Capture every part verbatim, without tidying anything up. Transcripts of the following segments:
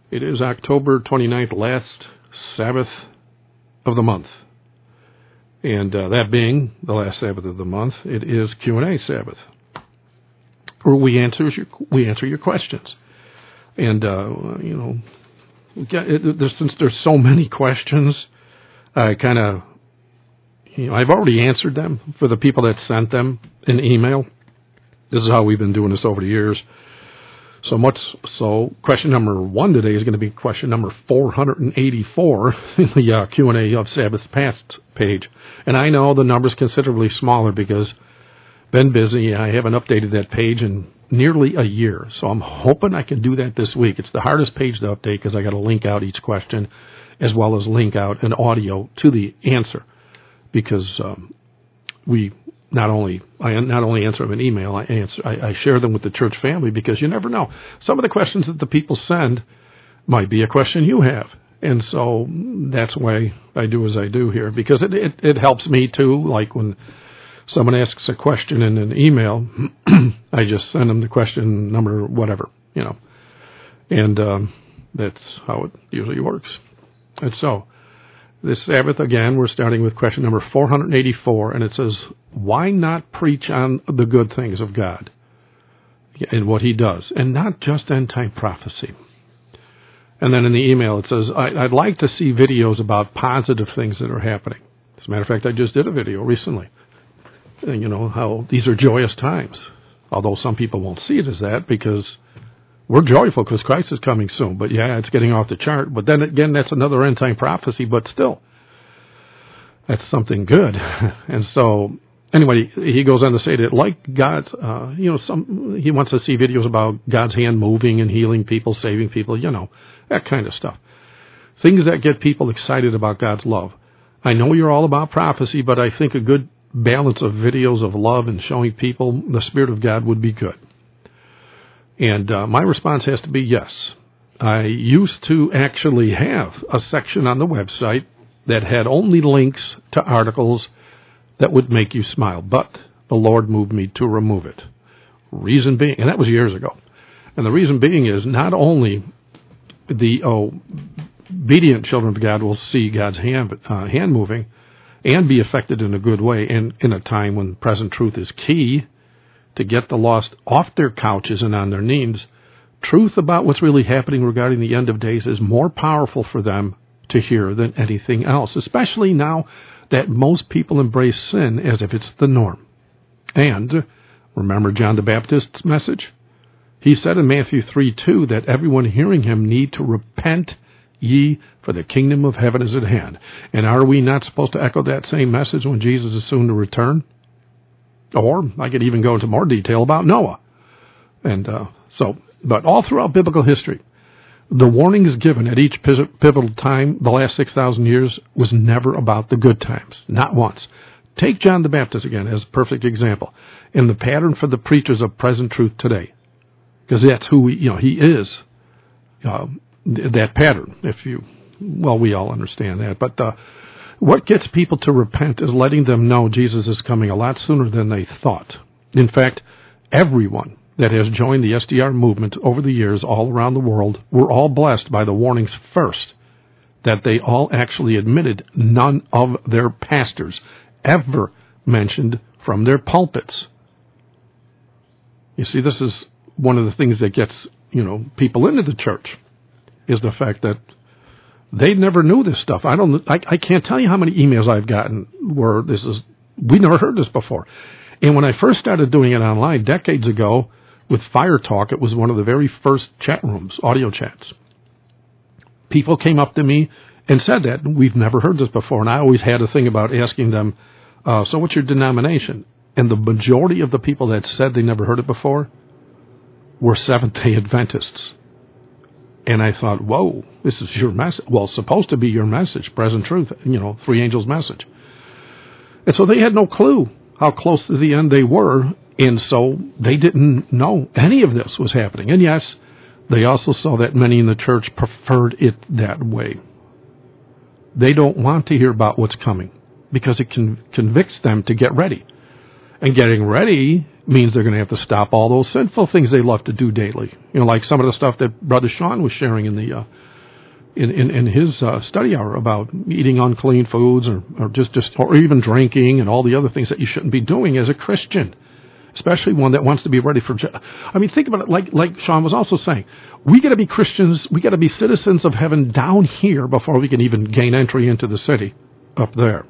It is October twenty-ninth, last Sabbath of the month. And uh, that being the last Sabbath of the month, it is Q and A Sabbath, where we answer your, we answer your questions. And, uh, you know, there's, since there's so many questions, I kind of, you know, I've already answered them for the people that sent them in email. This is how we've been doing this over the years. So much so, question number one today is going to be question number four hundred eighty-four in the uh, Q and A of Sabbath Past page. And I know the number's considerably smaller because been busy. I haven't updated that page in nearly a year. So I'm hoping I can do that this week. It's the hardest page to update because I got to link out each question as well as link out an audio to the answer. Because um, we not only I not only answer them in email, I answer I, I share them with the church family because you never know. Some of the questions that the people send might be a question you have, and so that's why I do as I do here because it it, it helps me too. Like when someone asks a question in an email, I just send them the question number whatever, you know, and um, that's how it usually works. And so. This Sabbath, again, we're starting with question number four hundred eighty-four, and it says, why not preach on the good things of God and what he does, and not just end-time prophecy? And then in the email it says, I'd like to see videos about positive things that are happening. As a matter of fact, I just did a video recently, and you know, how these are joyous times, although some people won't see it as that because we're joyful because Christ is coming soon, but yeah, it's getting off the chart. But then again, that's another end-time prophecy, but still, that's something good. And so, anyway, he goes on to say that like God's, uh, you know, some he wants to see videos about God's hand moving and healing people, saving people, you know, that kind of stuff. Things that get people excited about God's love. I know you're all about prophecy, but I think a good balance of videos of love and showing people the Spirit of God would be good. And uh, my response has to be yes. I used to actually have a section on the website that had only links to articles that would make you smile, but the Lord moved me to remove it. Reason being, and that was years ago, and the reason being is not only the oh, obedient children of God will see God's hand, uh, hand moving and be affected in a good way, and in a time when present truth is key, to get the lost off their couches and on their knees, truth about what's really happening regarding the end of days is more powerful for them to hear than anything else, especially now that most people embrace sin as if it's the norm. And remember John the Baptist's message? He said in Matthew three two that everyone hearing him need to repent ye, for the kingdom of heaven is at hand. And are we not supposed to echo that same message when Jesus is soon to return? Or I could even go into more detail about Noah. And uh, so, but all throughout biblical history, the warnings given at each pivotal time, the last six thousand years, was never about the good times. Not once. Take John the Baptist again as a perfect example. And the pattern for the preachers of present truth today. Because that's who we, you know, he is. Uh, that pattern, if you, well, we all understand that. But uh, what gets people to repent is letting them know Jesus is coming a lot sooner than they thought. In fact, everyone that has joined the S D R movement over the years all around the world were all blessed by the warnings first, that they all actually admitted none of their pastors ever mentioned from their pulpits. You see, this is one of the things that gets, you know, people into the church, is the fact that they never knew this stuff. I don't. I, I can't tell you how many emails I've gotten where this is. We never heard this before. And when I first started doing it online decades ago with Fire Talk, it was one of the very first chat rooms, audio chats. People came up to me and said that we've never heard this before. And I always had a thing about asking them, uh, "So what's your denomination?" And the majority of the people that said they never heard it before were Seventh-day Adventists. And I thought, whoa, this is your message. Well, it's supposed to be your message, present truth, you know, three angels' message. And so they had no clue how close to the end they were, and so they didn't know any of this was happening. And yes, they also saw that many in the church preferred it that way. They don't want to hear about what's coming because it con- convicts them to get ready. And getting ready means they're going to have to stop all those sinful things they love to do daily. You know, like some of the stuff that Brother Sean was sharing in the uh, in, in in his uh, study hour about eating unclean foods, or, or just just or even drinking and all the other things that you shouldn't be doing as a Christian, especially one that wants to be ready for. Ju- I mean, think about it. Like like Sean was also saying, we got to be Christians. We got to be citizens of heaven down here before we can even gain entry into the city up there.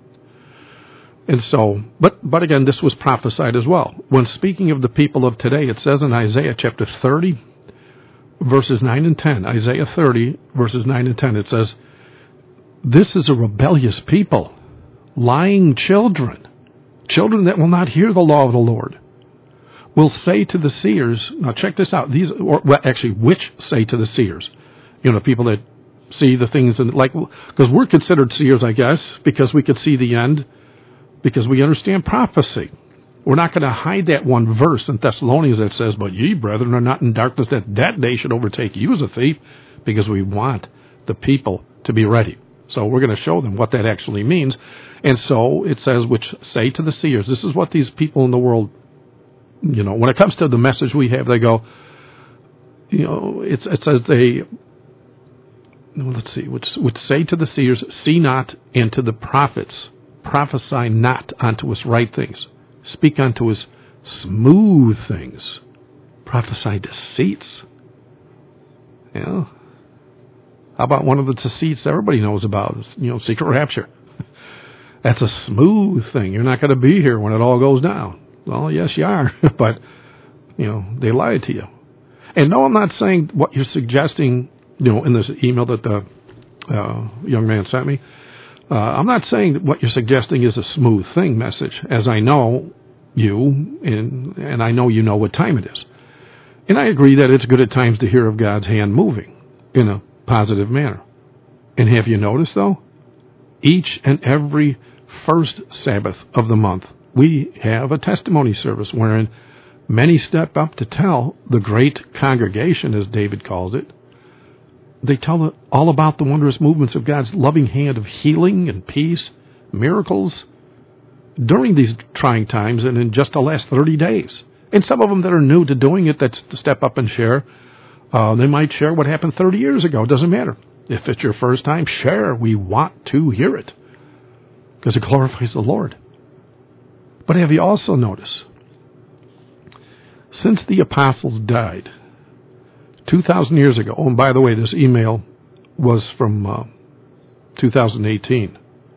And so, but but again, this was prophesied as well. When speaking of the people of today, it says in Isaiah chapter thirty, verses nine and ten, Isaiah thirty, verses nine and ten, it says, "This is a rebellious people, lying children, children that will not hear the law of the Lord, will say to the seers," now check this out, these, or well, actually, which say to the seers, you know, people that see the things, and like, because we're considered seers, I guess, because we could see the end, because we understand prophecy. We're not going to hide that one verse in Thessalonians that says, "But ye, brethren, are not in darkness, that that day should overtake you as a thief," because we want the people to be ready. So we're going to show them what that actually means. And so it says, which say to the seers, this is what these people in the world, you know, when it comes to the message we have, they go, you know, it's, it says they, let's see, which, which say to the seers, "See not," and to the prophets, "Prophesy not unto us right things. Speak unto us smooth things. Prophesy deceits." You know? How about one of the deceits everybody knows about? Is, you know, secret rapture. That's a smooth thing. You're not going to be here when it all goes down. Well, yes, you are. But, you know, they lied to you. And no, I'm not saying what you're suggesting, you know, in this email that the uh, young man sent me. Uh, I'm not saying that what you're suggesting is a smooth thing message, as I know you, and, and I know you know what time it is. And I agree that it's good at times to hear of God's hand moving in a positive manner. And have you noticed, though? Each and every first Sabbath of the month, we have a testimony service wherein many step up to tell the great congregation, as David calls it. They tell all about the wondrous movements of God's loving hand of healing and peace, miracles, during these trying times and in just the last thirty days. And some of them that are new to doing it, that's to step up and share, uh, they might share what happened thirty years ago. It doesn't matter. If it's your first time, share. We want to hear it because it glorifies the Lord. But have you also noticed, since the apostles died, two thousand years ago, oh, and by the way, this email was from uh, two thousand eighteen,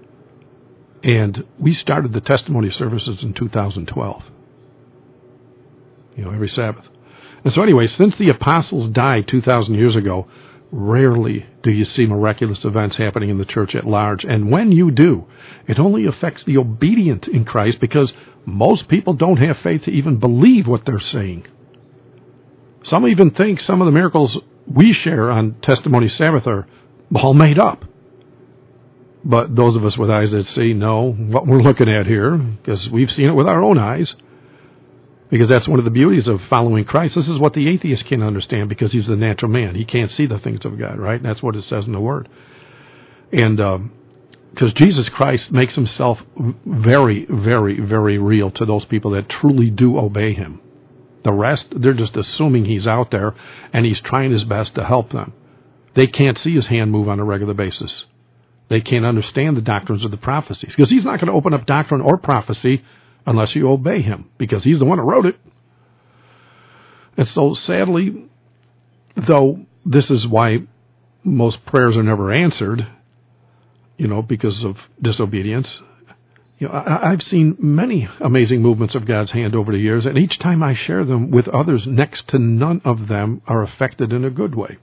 and we started the testimony services in two thousand twelve, you know, every Sabbath. And so anyway, since the apostles died two thousand years ago, rarely do you see miraculous events happening in the church at large. And when you do, it only affects the obedient in Christ, because most people don't have faith to even believe what they're saying. Some even think some of the miracles we share on Testimony Sabbath are all made up. But those of us with eyes that see know what we're looking at here, because we've seen it with our own eyes. Because that's one of the beauties of following Christ. This is what the atheist can't understand, because he's the natural man. He can't see the things of God, right? That's what it says in the Word. And because um, Jesus Christ makes himself very, very, very real to those people that truly do obey him. The rest, they're just assuming he's out there, and he's trying his best to help them. They can't see his hand move on a regular basis. They can't understand the doctrines of the prophecies, because he's not going to open up doctrine or prophecy unless you obey him, because he's the one who wrote it. And so, sadly, though this is why most prayers are never answered, you know, because of disobedience, you know, I, I've seen many amazing movements of God's hand over the years, and each time I share them with others, next to none of them are affected in a good way.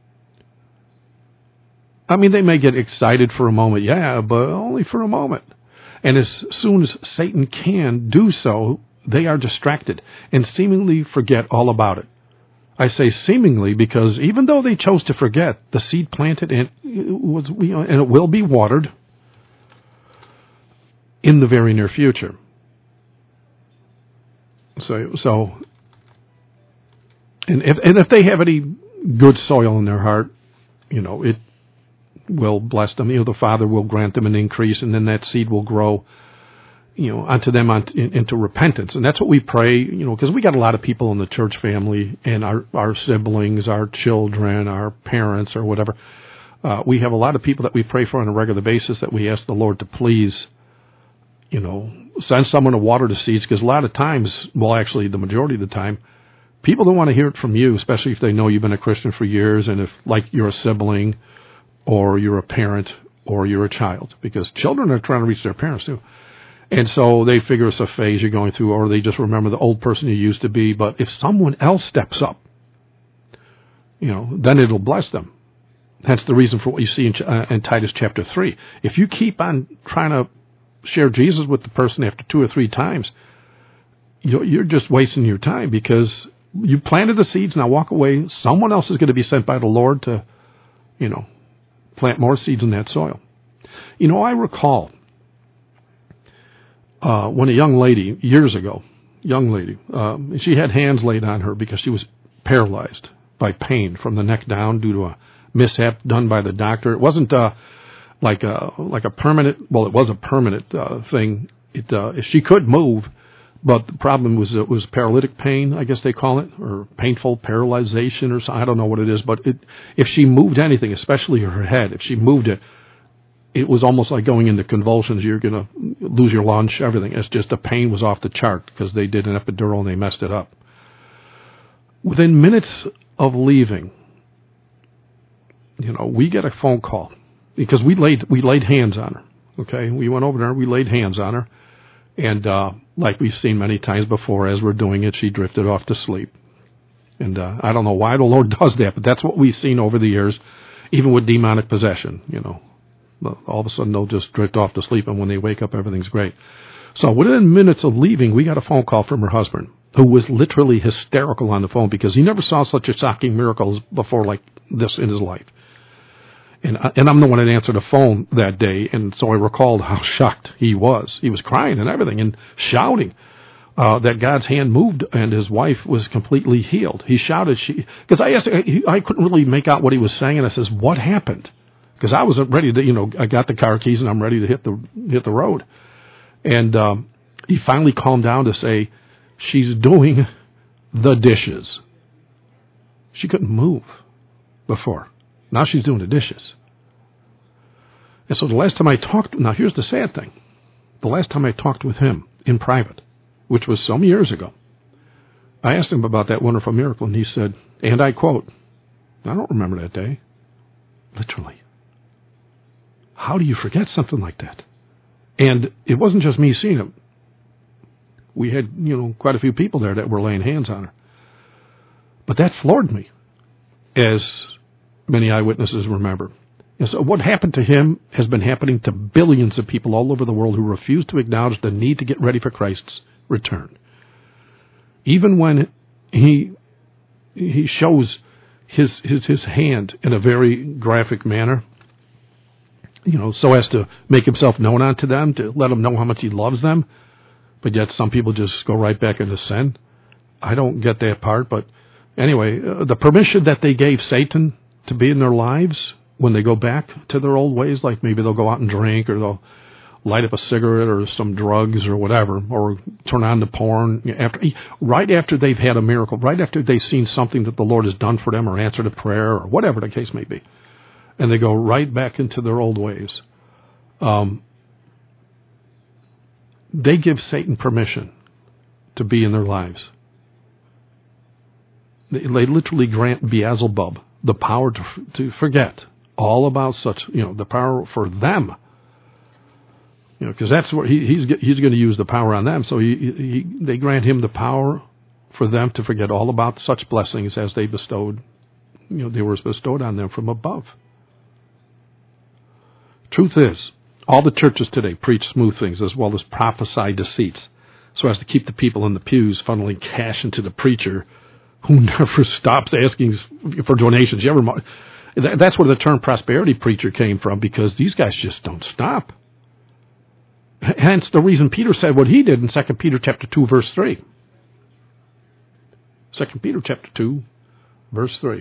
I mean, they may get excited for a moment, yeah, but only for a moment. And as soon as Satan can do so, they are distracted and seemingly forget all about it. I say seemingly because even though they chose to forget, the seed planted and it was, you know, and it will be watered in the very near future. So, so, and if and if they have any good soil in their heart, you know, it will bless them. You know, the Father will grant them an increase, and then that seed will grow you know, onto them on, in, into repentance. And that's what we pray, you know, because we got a lot of people in the church family and our, our siblings, our children, our parents, or whatever. Uh, we have a lot of people that we pray for on a regular basis that we ask the Lord to please, you know, send someone to water the seeds, because a lot of times, well, actually the majority of the time, people don't want to hear it from you, especially if they know you've been a Christian for years and if, like, you're a sibling or you're a parent or you're a child, because children are trying to reach their parents too. And so they figure it's a phase you're going through, or they just remember the old person you used to be. But if someone else steps up, you know, then it'll bless them. Hence the reason for what you see in, uh, in Titus chapter three. If you keep on trying to share Jesus with the person after two or three times, you're, you're just wasting your time, because you planted the seeds, now walk away. Someone else is going to be sent by the Lord to, you know, plant more seeds in that soil. You know, I recall uh, when a young lady, years ago, young lady, uh, she had hands laid on her because she was paralyzed by pain from the neck down due to a mishap done by the doctor. It wasn't uh, like a like a permanent. Well, it was a permanent uh, thing. It uh, she could move, but the problem was it was paralytic pain, I guess they call it, or painful paralyzation, or something. I don't know what it is. But it, if she moved anything, especially her head, if she moved it, it was almost like going into convulsions. You're going to lose your lunch, everything. It's just the pain was off the chart because they did an epidural and they messed it up. Within minutes of leaving, you know, we get a phone call because we laid we laid hands on her. Okay, we went over there, we laid hands on her, and uh, like we've seen many times before, as we're doing it, she drifted off to sleep. And uh, I don't know why the Lord does that, but that's what we've seen over the years, even with demonic possession. You know, all of a sudden they'll just drift off to sleep, and when they wake up, everything's great. So within minutes of leaving, we got a phone call from her husband, who was literally hysterical on the phone because he never saw such a shocking miracle before like this in his life. And, and I'm the one that answered the phone that day, and so I recalled how shocked he was. He was crying and everything and shouting uh, that God's hand moved and his wife was completely healed. He shouted, "She," because I asked, I couldn't really make out what he was saying, and I says, "What happened?" Because I was ready to, you know, I got the car keys and I'm ready to hit the hit the road. And um, he finally calmed down to say, "She's doing the dishes." She couldn't move before. Now she's doing the dishes. And so the last time I talked, now here's the sad thing. The last time I talked with him in private, which was some years ago, I asked him about that wonderful miracle, and he said, and I quote, "I don't remember that day." Literally. How do you forget something like that? And it wasn't just me seeing him. We had, you know, quite a few people there that were laying hands on her. But that floored me, as many eyewitnesses remember. And so what happened to him has been happening to billions of people all over the world who refuse to acknowledge the need to get ready for Christ's return. Even when he he shows his his, his hand in a very graphic manner, you know, so as to make himself known unto them, to let them know how much he loves them, but yet some people just go right back into sin. I don't get that part, but anyway, uh, the permission that they gave Satan to be in their lives when they go back to their old ways, like maybe they'll go out and drink, or they'll light up a cigarette or some drugs or whatever, or turn on the porn after, right after they've had a miracle, right after they've seen something that the Lord has done for them or answered a prayer or whatever the case may be. And they go right back into their old ways. Um, they give Satan permission to be in their lives. They, they literally grant Beelzebub the power to to forget all about such, you know, the power for them. You know, because that's where he, he's he's going to use the power on them. So he, he they grant him the power for them to forget all about such blessings as they bestowed, you know, they were bestowed on them from above. Truth is, all the churches today preach smooth things as well as prophesy deceits, so as to keep the people in the pews funneling cash into the preacher, who never stops asking for donations. You ever? That's where the term prosperity preacher came from, because these guys just don't stop. Hence the reason Peter said what he did in Second Peter chapter two, verse three. Second Peter chapter two, verse three.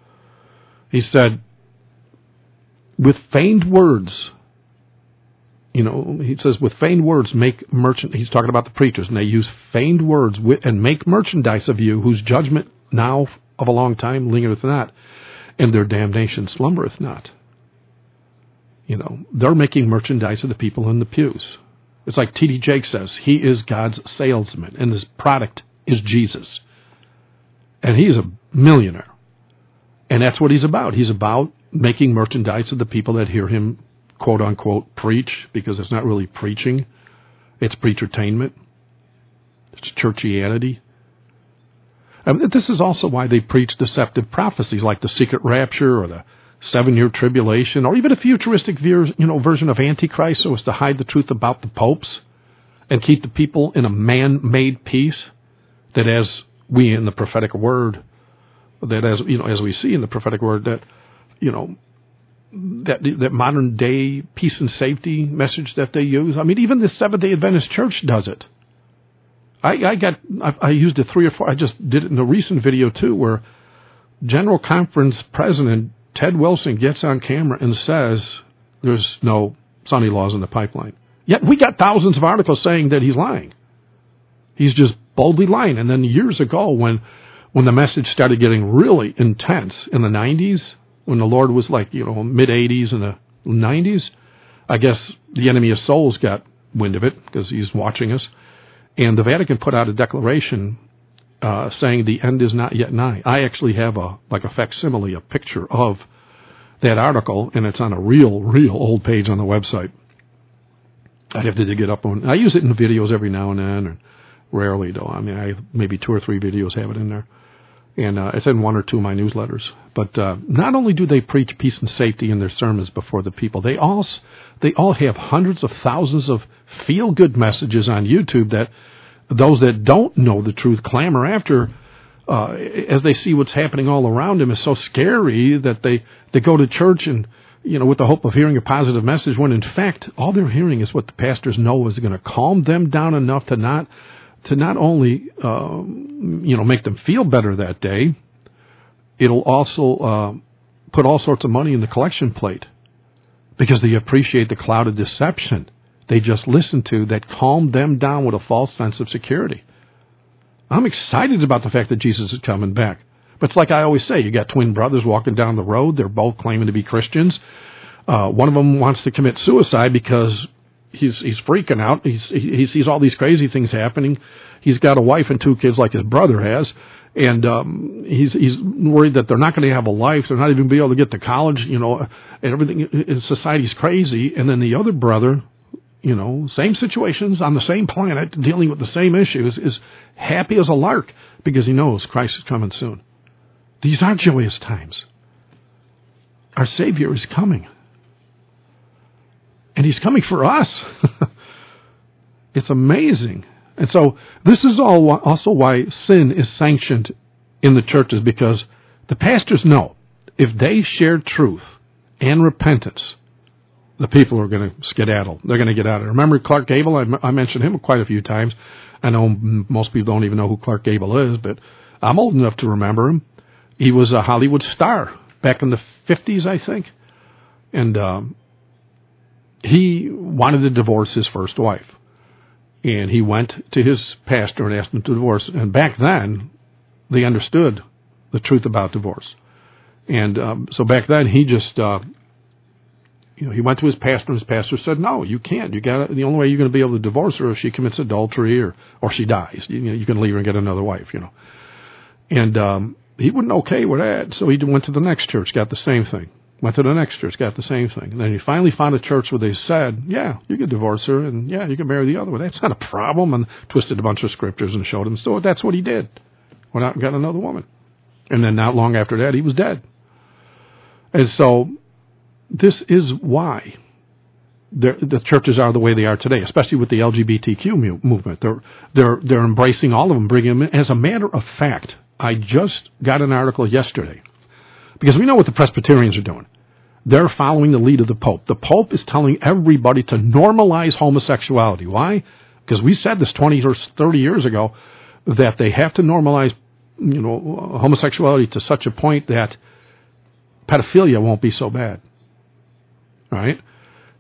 He said, with feigned words You know, he says, with feigned words make merchant. He's talking about the preachers, and they use feigned words and make merchandise of you, whose judgment now of a long time lingereth not, and their damnation slumbereth not. You know, they're making merchandise of the people in the pews. It's like T D Jakes says, he is God's salesman, and his product is Jesus. And he's a millionaire. And that's what he's about. He's about making merchandise of the people that hear him, quote unquote, preach, because it's not really preaching. It's preachertainment. It's churchianity. And this is also why they preach deceptive prophecies like the secret rapture or the seven-year tribulation, or even a futuristic you know, version of Antichrist, so as to hide the truth about the popes and keep the people in a man-made peace. That, as we in the prophetic word, that as you know, as we see in the prophetic word, that you know, that that modern day peace and safety message that they use. I mean, even the Seventh-day Adventist Church does it. I, I got I, I used it three or four. I just did it in a recent video too, where General Conference President Ted Wilson gets on camera and says there's no son-in-laws in the pipeline. Yet we got thousands of articles saying that he's lying. He's just boldly lying. And then years ago, when when the message started getting really intense in the nineties, when the Lord was like, you know, mid-eighties and the nineties, I guess the enemy of souls got wind of it because he's watching us. And the Vatican put out a declaration Uh, saying the end is not yet nigh. I actually have a like a facsimile, a picture of that article, and it's on a real, real old page on the website. I'd have to dig it up on. I use it in videos every now and then, and rarely though. I mean, I maybe two or three videos have it in there, and uh, it's in one or two of my newsletters. But uh, not only do they preach peace and safety in their sermons before the people, they all they all have hundreds of thousands of feel-good messages on YouTube that those that don't know the truth clamor after, uh, as they see what's happening all around them is so scary that they, they go to church and, you know, with the hope of hearing a positive message, when in fact all they're hearing is what the pastors know is going to calm them down enough to not to not only uh, you know make them feel better that day, it'll also uh, put all sorts of money in the collection plate because they appreciate the cloud of deception they just listened to that calmed them down with a false sense of security. I'm excited about the fact that Jesus is coming back. But it's like I always say, you got twin brothers walking down the road. They're both claiming to be Christians. Uh, one of them wants to commit suicide because he's he's freaking out. He's, he sees all these crazy things happening. He's got a wife and two kids like his brother has. And um, he's he's worried that they're not going to have a life. They're not even going to be able to get to college. You know, and everything in society's crazy. And then the other brother, you know, same situations on the same planet, dealing with the same issues, is happy as a lark because he knows Christ is coming soon. These are joyous times. Our Savior is coming. And he's coming for us. It's amazing. And so this is all also why sin is sanctioned in the churches, because the pastors know if they share truth and repentance, the people are going to skedaddle. They're going to get out of it. Remember Clark Gable? I, I mentioned him quite a few times. I know most people don't even know who Clark Gable is, but I'm old enough to remember him. He was a Hollywood star back in the fifties, I think. And um, he wanted to divorce his first wife. And he went to his pastor and asked him to divorce. And back then, they understood the truth about divorce. And um, so back then, he just... Uh, You know, he went to his pastor, and his pastor said, "No, you can't. You got the only way you're going to be able to divorce her is if she commits adultery or or she dies. You know, you can leave her and get another wife. You know." And um, he wasn't okay with that, so he went to the next church, got the same thing. Went to the next church, got the same thing. And then he finally found a church where they said, "Yeah, you can divorce her, and yeah, you can marry the other one. That's not a problem." And twisted a bunch of scriptures and showed him. So that's what he did. Went out and got another woman. And then not long after that, he was dead. And so this is why the churches are the way they are today, especially with the L G B T Q movement. They're they're they're embracing all of them, bringing them in. As a matter of fact, I just got an article yesterday, because we know what the Presbyterians are doing. They're following the lead of the Pope. The Pope is telling everybody to normalize homosexuality. Why? Because we said this twenty or thirty years ago, that they have to normalize, you know, homosexuality to such a point that pedophilia won't be so bad. Right?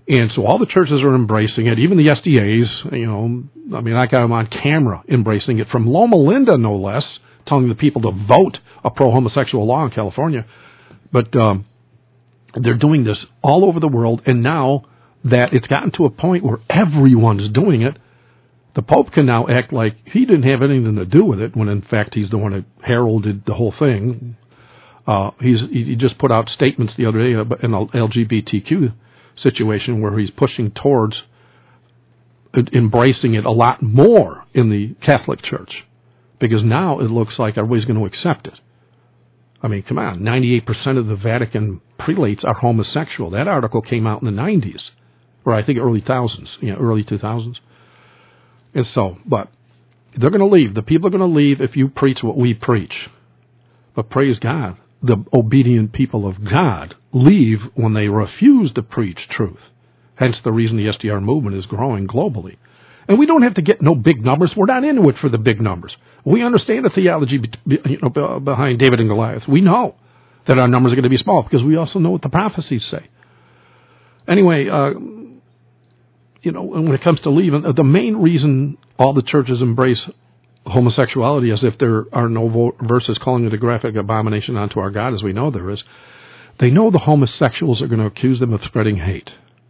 And so all the churches are embracing it, even the S D As, you know, I mean, I got them on camera embracing it from Loma Linda, no less, telling the people to vote a pro-homosexual law in California. But um, they're doing this all over the world, and now that it's gotten to a point where everyone's doing it, the Pope can now act like he didn't have anything to do with it, when in fact he's the one that heralded the whole thing. Uh, he's he just put out statements the other day in an L G B T Q situation where he's pushing towards embracing it a lot more in the Catholic Church, because now it looks like everybody's going to accept it. I mean, come on, ninety-eight percent of the Vatican prelates are homosexual. That article came out in the nineties, or I think early thousands, you know, early two thousands. And so, but they're going to leave. The people are going to leave if you preach what we preach. But praise God, the obedient people of God leave when they refuse to preach truth. Hence the reason the S D R movement is growing globally. And we don't have to get no big numbers. We're not into it for the big numbers. We understand the theology you know, behind David and Goliath. We know that our numbers are going to be small because we also know what the prophecies say. Anyway, uh, you know, when it comes to leaving, the main reason all the churches embrace homosexuality as if there are no verses calling it a graphic abomination unto our God, as we know there is, they know the homosexuals are going to accuse them of spreading hate.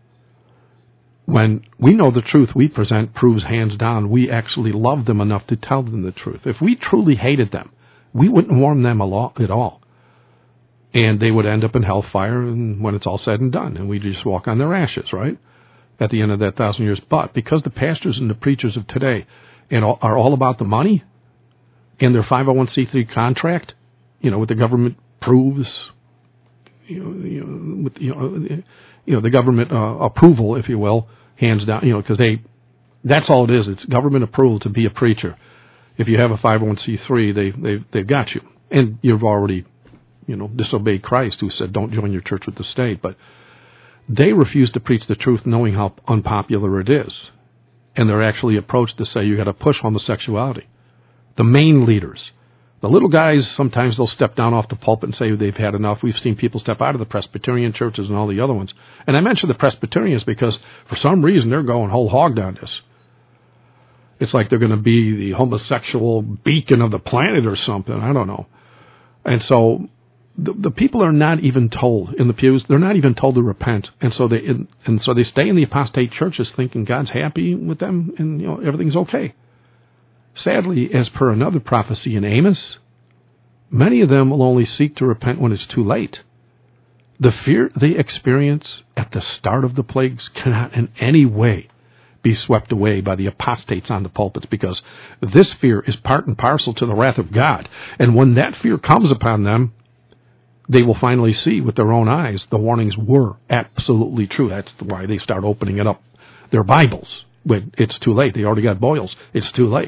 When we know the truth we present proves hands down we actually love them enough to tell them the truth. If we truly hated them, we wouldn't warn them a lot at all. And they would end up in hellfire and when it's all said and done. And we just walk on their ashes, right? At the end of that thousand years. But because the pastors and the preachers of today and all, are all about the money and their five oh one c three contract, you know, what the government proves, you know, you know, with, you know, you know the government uh, approval, if you will, hands down, you know, because they, that's all it is. It's government approval to be a preacher. If you have a five oh one c three, they, they've, they've got you. And you've already, you know, disobeyed Christ, who said, don't join your church with the state. But they refuse to preach the truth knowing how unpopular it is. And they're actually approached to say you got to push homosexuality. The main leaders. The little guys, sometimes they'll step down off the pulpit and say they've had enough. We've seen people step out of the Presbyterian churches and all the other ones. And I mention the Presbyterians because for some reason they're going whole hog on this. It's like they're going to be the homosexual beacon of the planet or something. I don't know. And so the, the people are not even told in the pews. They're not even told to repent. And so they and so they stay in the apostate churches thinking God's happy with them and you know everything's okay. Sadly, as per another prophecy in Amos, many of them will only seek to repent when it's too late. The fear they experience at the start of the plagues cannot in any way be swept away by the apostates on the pulpits, because this fear is part and parcel to the wrath of God. And when that fear comes upon them, they will finally see with their own eyes the warnings were absolutely true. That's why they start opening it up, their Bibles. When it's too late. They already got boils. It's too late.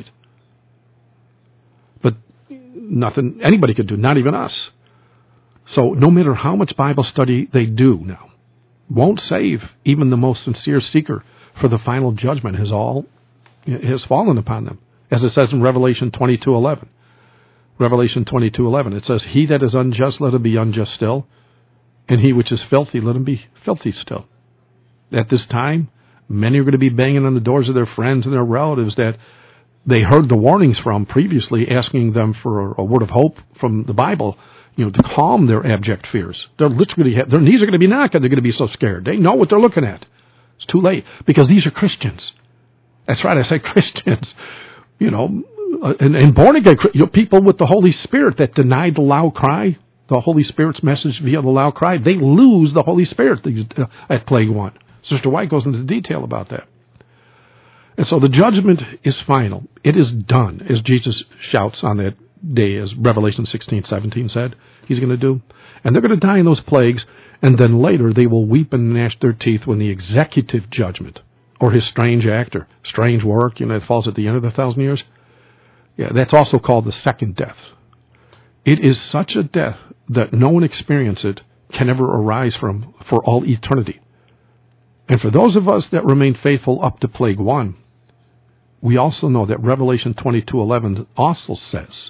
But nothing anybody could do, not even us. So no matter how much Bible study they do now, won't save even the most sincere seeker, for the final judgment has all has fallen upon them. As it says in Revelation twenty-two eleven. Revelation twenty-two eleven. It says, he that is unjust, let him be unjust still, and he which is filthy, let him be filthy still. At this time, many are going to be banging on the doors of their friends and their relatives that they heard the warnings from previously, asking them for a word of hope from the Bible, you know, to calm their abject fears. They're literally, their knees are going to be knocking. They're going to be so scared. They know what they're looking at. It's too late, because these are Christians. That's right, I say Christians. You know, and, and born again, you know, people with the Holy Spirit that denied the loud cry, the Holy Spirit's message via the loud cry, they lose the Holy Spirit at Plague One. Sister White goes into detail about that. And so the judgment is final. It is done, as Jesus shouts on that day, as Revelation sixteen seventeen said he's going to do. And they're going to die in those plagues, and then later they will weep and gnash their teeth when the executive judgment, or his strange act, or strange work, you know, it falls at the end of the thousand years. Yeah, that's also called the second death. It is such a death that no one experience it can ever arise from for all eternity. And for those of us that remain faithful up to Plague One, we also know that Revelation twenty-two eleven also says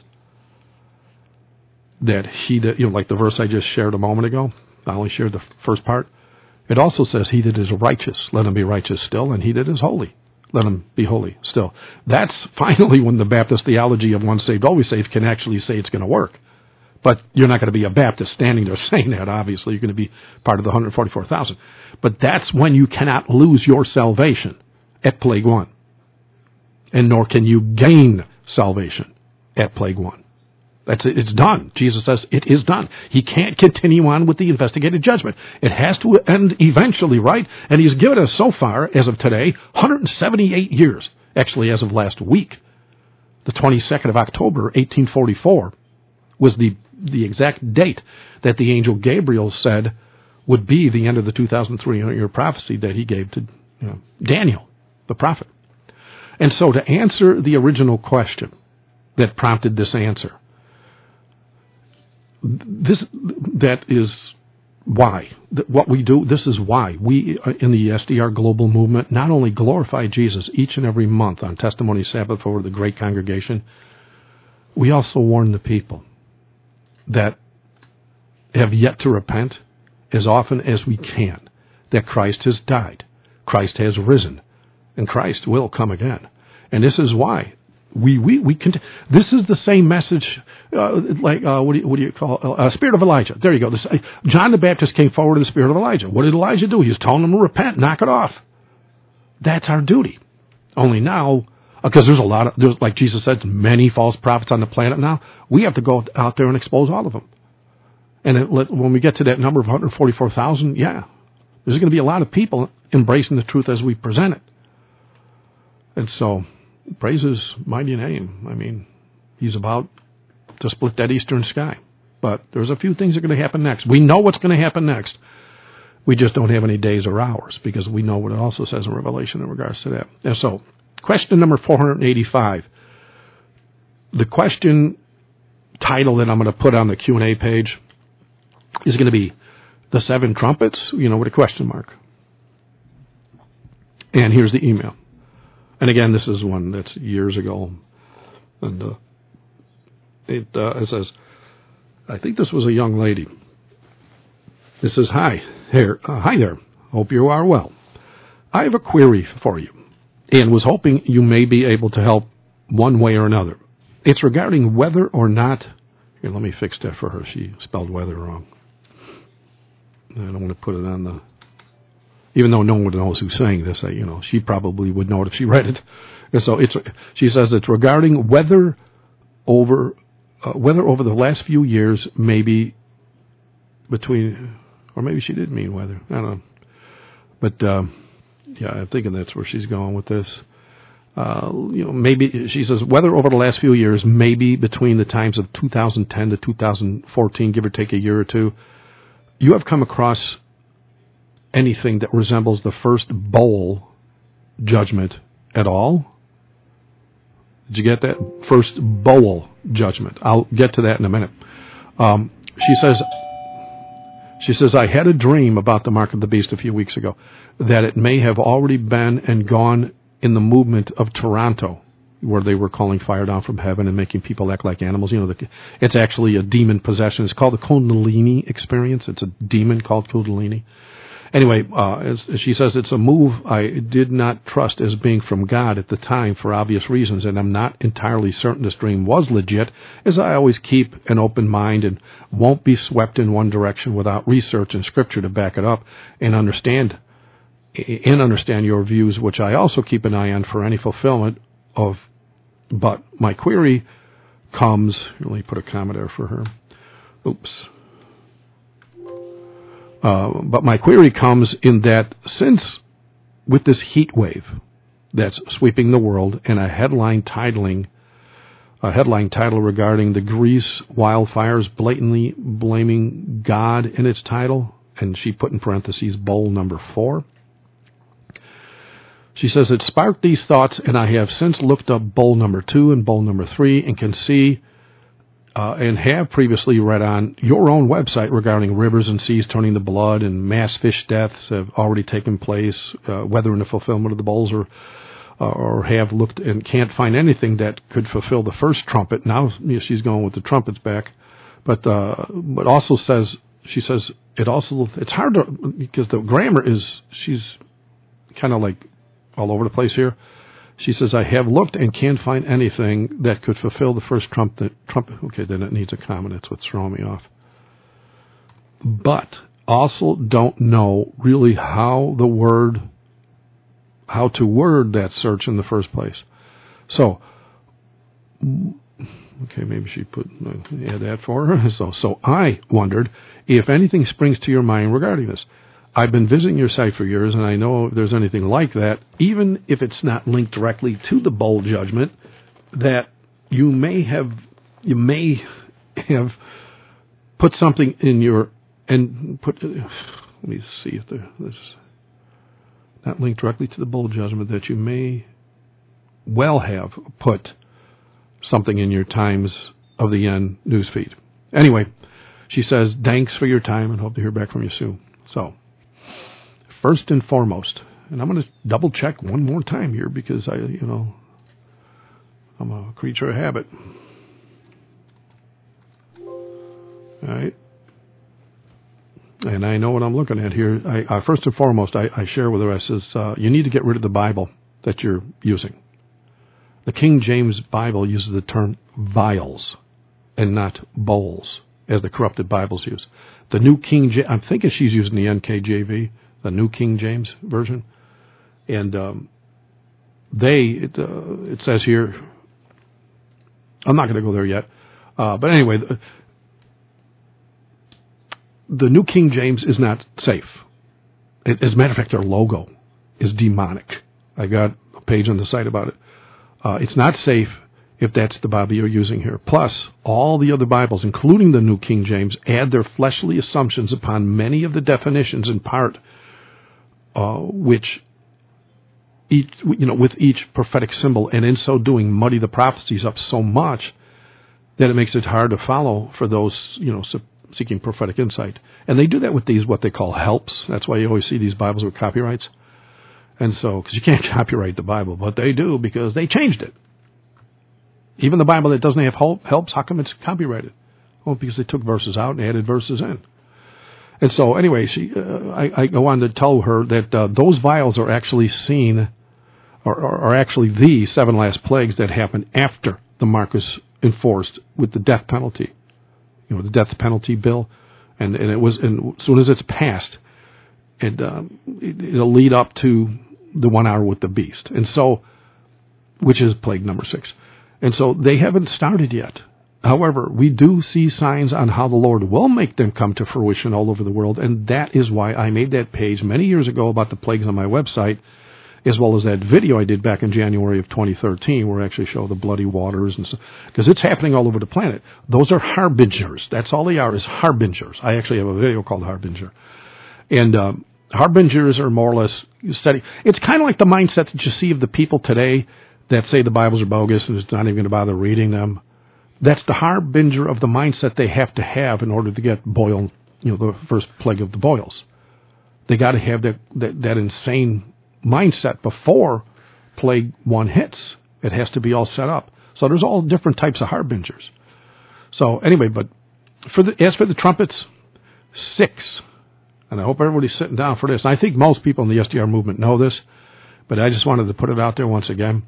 that he that, you know, like the verse I just shared a moment ago, I only shared the first part, It also says, he that is righteous, let him be righteous still, and he that is holy, let him be holy still. That's finally when the Baptist theology of once saved, always saved can actually say it's going to work. But you're not going to be a Baptist standing there saying that, obviously. You're going to be part of the one hundred forty-four thousand. But that's when you cannot lose your salvation at plague one. And nor can you gain salvation at plague one. That's it. It's done. Jesus says it is done. He can't continue on with the investigated judgment. It has to end eventually, right? And he's given us so far, as of today, one hundred seventy-eight years. Actually, as of last week, the twenty-second of October, eighteen forty-four, was the, the exact date that the angel Gabriel said would be the end of the two thousand three hundred year prophecy that he gave to you know, Daniel, the prophet. And so to answer the original question that prompted this answer, This that is why what we do. This is why we in the S D R Global Movement not only glorify Jesus each and every month on Testimony Sabbath over the great congregation, we also warn the people that have yet to repent as often as we can that Christ has died, Christ has risen, and Christ will come again. And this is why. We we we can. This is the same message, uh, like uh, what do you what do you call uh, spirit of Elijah? There you go. This, uh, John the Baptist came forward in the spirit of Elijah. What did Elijah do? He was telling them to repent, knock it off. That's our duty. Only now, because uh, there's a lot of there's like Jesus said, many false prophets on the planet now. We have to go out there and expose all of them. And it, when we get to that number of one hundred forty-four thousand, yeah, there's going to be a lot of people embracing the truth as we present it. And so. Praise his mighty name. I mean, he's about to split that eastern sky. But there's a few things that are going to happen next. We know what's going to happen next. We just don't have any days or hours because we know what it also says in Revelation in regards to that. And so, question number four hundred eighty-five. The question title that I'm going to put on the Q and A page is going to be The Seven Trumpets, you know, with a question mark. And here's the email. And again, this is one that's years ago. And uh, it, uh, it says, I think this was a young lady. It says, hi, here, uh, hi there. Hope you are well. I have a query for you and was hoping you may be able to help one way or another. It's regarding whether or not, here, let me fix that for her. She spelled weather wrong. I don't want to put it on the, even though no one knows who's saying this, I, you know, she probably would know it if she read it. And so it's, she says it's regarding whether over, uh, whether over the last few years, maybe between, or maybe she did mean weather. I don't know. But, um, yeah, I'm thinking that's where she's going with this. Uh, you know, maybe, she says, whether over the last few years, maybe between the times of two thousand ten to two thousand fourteen, give or take a year or two, you have come across anything that resembles the first bowl judgment at all? Did you get that? First bowl judgment. I'll get to that in a minute. Um, she says, she says, I had a dream about the mark of the beast a few weeks ago, that it may have already been and gone in the movement of Toronto, where they were calling fire down from heaven and making people act like animals. You know, the, it's actually a demon possession. It's called the Kundalini experience. It's a demon called Kundalini. Anyway, uh, as, as she says, it's a move I did not trust as being from God at the time for obvious reasons, and I'm not entirely certain this dream was legit, as I always keep an open mind and won't be swept in one direction without research and scripture to back it up and understand and understand your views, which I also keep an eye on for any fulfillment of. But my query comes, let me put a comma there for her. Oops. Uh, but my query comes in that since with this heat wave that's sweeping the world and a headline titling, a headline title regarding the Greece wildfires blatantly blaming God in its title, and she put in parentheses bowl number four. She says it sparked these thoughts, and I have since looked up bowl number two and bowl number three and can see Uh, and have previously read on your own website regarding rivers and seas turning to blood and mass fish deaths have already taken place, uh, whether in the fulfillment of the bowls or uh, or have looked and can't find anything that could fulfill the first trumpet. Now you know, she's going with the trumpets back, but uh, but also says she says it also, it's hard to, because the grammar is, she's kind of like all over the place here. She says, I have looked and can't find anything that could fulfill the first trump, that, trump, okay, then it needs a comma, that's what's throwing me off. But also don't know really how the word, how to word that search in the first place. So, okay, maybe she put, add that for her. So, so I wondered if anything springs to your mind regarding this. I've been visiting your site for years, and I know if there's anything like that, even if it's not linked directly to the bowl judgment, that you may have, you may have put something in your, and put, let me see if there, this, not linked directly to the bowl judgment, that you may well have put something in your Times of the End newsfeed. Anyway, she says, thanks for your time and hope to hear back from you soon. So, first and foremost, and I'm going to double check one more time here because I, you know, I'm a creature of habit. All right. And I know what I'm looking at here. I, uh, first and foremost, I, I share with her, I says, uh, you need to get rid of the Bible that you're using. The King James Bible uses the term vials and not bowls, as the corrupted Bibles use. The New King James, I'm thinking she's using the N K J V, the New King James Version. And um, they, it, uh, it says here, I'm not going to go there yet. Uh, but anyway, the, the New King James is not safe. It, as a matter of fact, their logo is demonic. I got a page on the site about it. Uh, it's not safe if that's the Bible you're using here. Plus, all the other Bibles, including the New King James, add their fleshly assumptions upon many of the definitions in part, uh, which each, you know, with each prophetic symbol, and in so doing, muddy the prophecies up so much that it makes it hard to follow for those, you know, seeking prophetic insight. And they do that with these, what they call helps. That's why you always see these Bibles with copyrights. And so, because you can't copyright the Bible, but they do because they changed it. Even the Bible that doesn't have helps, how come it's copyrighted? Well, because they took verses out and added verses in. And so, anyway, she, uh, I, I go on to tell her that uh, those vials are actually seen, or are actually the seven last plagues that happened after the mark was enforced with the death penalty. You know, the death penalty bill, and, and it was, and as soon as it's passed, it, um, it, it'll lead up to the one hour with the beast, and so, which is plague number six. And so they haven't started yet. However, we do see signs on how the Lord will make them come to fruition all over the world, and that is why I made that page many years ago about the plagues on my website, as well as that video I did back in January of twenty thirteen, where I actually show the bloody waters, and so, because it's happening all over the planet. Those are harbingers. That's all they are, is harbingers. I actually have a video called Harbinger. And um, harbingers are more or less steady. It's kind of like the mindset that you see of the people today that say the Bibles are bogus and it's not even going to bother reading them. That's the harbinger of the mindset they have to have in order to get boil, you know, the first plague of the boils. They got to have that, that, that insane mindset before plague one hits. It has to be all set up. So there's all different types of harbingers. So anyway, but for the, as for the trumpets, six, and I hope everybody's sitting down for this. And I think most people in the S D R movement know this, but I just wanted to put it out there once again.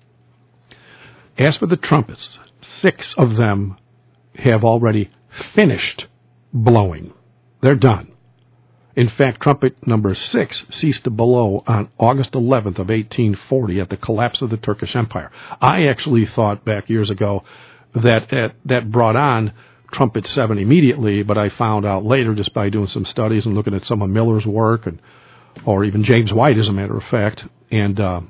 As for the trumpets, six of them have already finished blowing. They're done. In fact, trumpet number six ceased to blow on August eleventh of eighteen forty at the collapse of the Turkish Empire. I actually thought back years ago that that, that brought on trumpet seven immediately, but I found out later just by doing some studies and looking at some of Miller's work, and or even James White, as a matter of fact, and uh,